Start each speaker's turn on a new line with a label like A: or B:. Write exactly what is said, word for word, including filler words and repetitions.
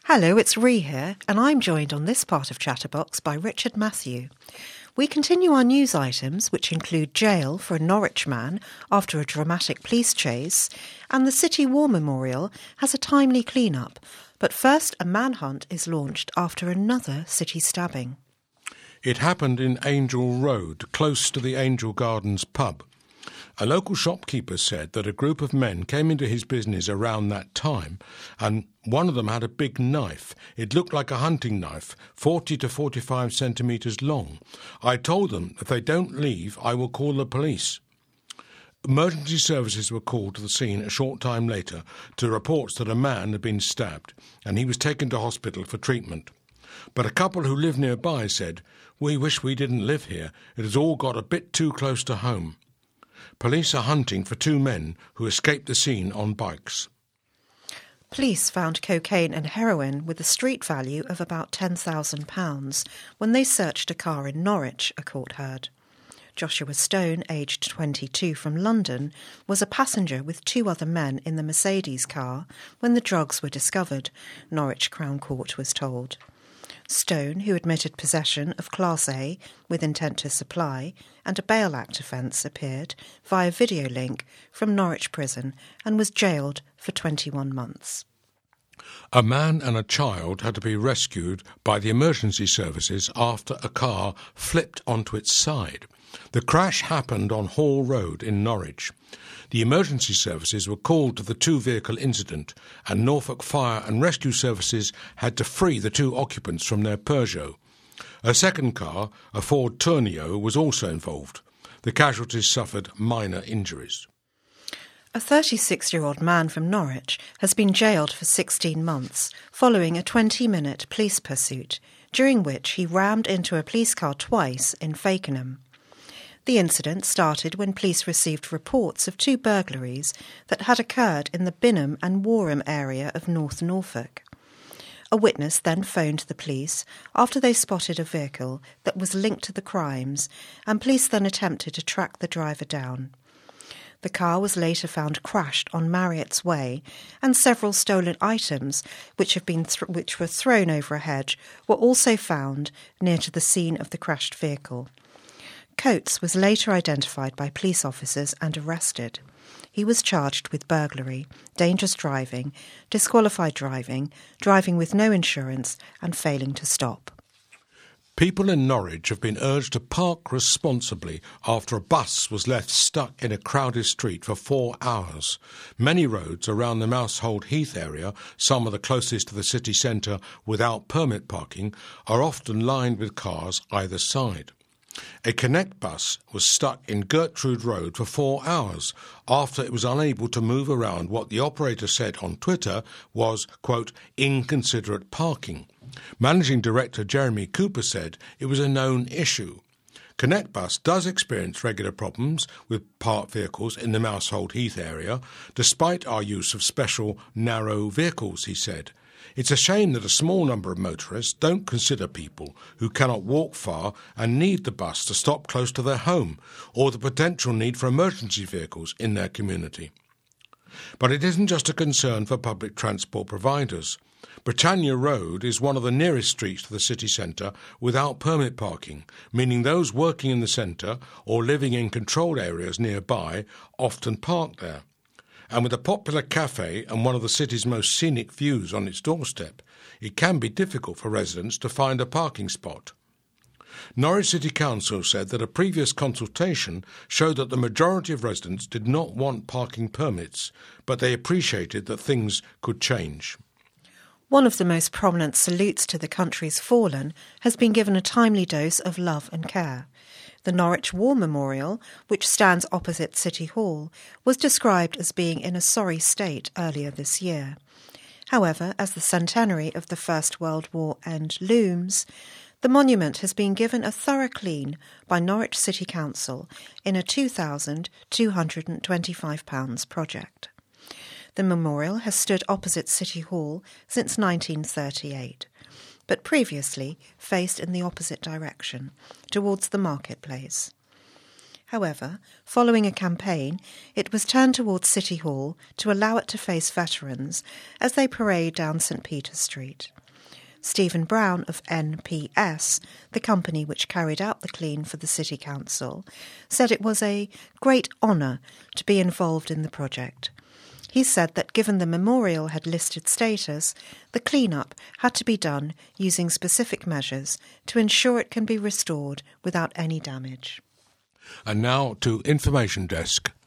A: Hello, it's Ree here, and I'm joined on this part of Chatterbox by Richard Matthew. We continue our news items, which include jail for a Norwich man after a dramatic police chase, and the City War Memorial has a timely clean-up. But first, a manhunt is launched after another city stabbing.
B: It happened in Angel Road, close to the Angel Gardens pub. A local shopkeeper said that a group of men came into his business around that time, and one of them had a big knife. It looked like a hunting knife, forty to forty-five centimetres long. I told them, if they don't leave, I will call the police. Emergency services were called to the scene a short time later to reports that a man had been stabbed, and he was taken to hospital for treatment. But a couple who lived nearby said, "We wish we didn't live here. It has all got a bit too close to home." Police are hunting for two men who escaped the scene on bikes.
A: Police found cocaine and heroin with a street value of about ten thousand pounds when they searched a car in Norwich, a court heard. Joshua Stone, aged twenty-two, from London, was a passenger with two other men in the Mercedes car when the drugs were discovered, Norwich Crown Court was told. Stone, who admitted possession of Class A with intent to supply and a Bail Act offence, appeared via video link from Norwich Prison and was jailed for twenty-one months.
B: A man and a child had to be rescued by the emergency services after a car flipped onto its side. The crash happened on Hall Road in Norwich. The emergency services were called to the two-vehicle incident, and Norfolk Fire and Rescue Services had to free the two occupants from their Peugeot. A second car, a Ford Tourneo, was also involved. The casualties suffered minor injuries.
A: A thirty-six-year-old man from Norwich has been jailed for sixteen months following a twenty-minute police pursuit, during which he rammed into a police car twice in Fakenham. The incident started when police received reports of two burglaries that had occurred in the Binham and Warham area of North Norfolk. A witness then phoned the police after they spotted a vehicle that was linked to the crimes, and police then attempted to track the driver down. The car was later found crashed on Marriott's Way, and several stolen items, which have been th- which were thrown over a hedge, were also found near to the scene of the crashed vehicle. Coates was later identified by police officers and arrested. He was charged with burglary, dangerous driving, disqualified driving, driving with no insurance, and failing to stop.
B: People in Norwich have been urged to park responsibly after a bus was left stuck in a crowded street for four hours. Many roads around the Mousehold Heath area, some of the closest to the city centre without permit parking, are often lined with cars either side. A Connect bus was stuck in Gertrude Road for four hours after it was unable to move around what the operator said on Twitter was, quote, inconsiderate parking. Managing Director Jeremy Cooper said it was a known issue. Connect Bus does experience regular problems with parked vehicles in the Mousehold Heath area, despite our use of special narrow vehicles, he said. It's a shame that a small number of motorists don't consider people who cannot walk far and need the bus to stop close to their home, or the potential need for emergency vehicles in their community. But it isn't just a concern for public transport providers. Britannia Road is one of the nearest streets to the city centre without permit parking, meaning those working in the centre or living in controlled areas nearby often park there. And with a popular cafe and one of the city's most scenic views on its doorstep, it can be difficult for residents to find a parking spot. Norwich City Council said that a previous consultation showed that the majority of residents did not want parking permits, but they appreciated that things could change.
A: One of the most prominent salutes to the country's fallen has been given a timely dose of love and care. The Norwich War Memorial, which stands opposite City Hall, was described as being in a sorry state earlier this year. However, as the centenary of the First World War end looms, the monument has been given a thorough clean by Norwich City Council in a two thousand two hundred twenty-five pounds project. The memorial has stood opposite City Hall since nineteen thirty-eight, but previously faced in the opposite direction, towards the marketplace. However, following a campaign, it was turned towards City Hall to allow it to face veterans as they parade down St Peter's Street. Stephen Brown of N P S, the company which carried out the clean for the City Council, said it was a great honour to be involved in the project. He said that given the memorial had listed status, the clean-up had to be done using specific measures to ensure it can be restored without any damage.
B: And now to Information Desk.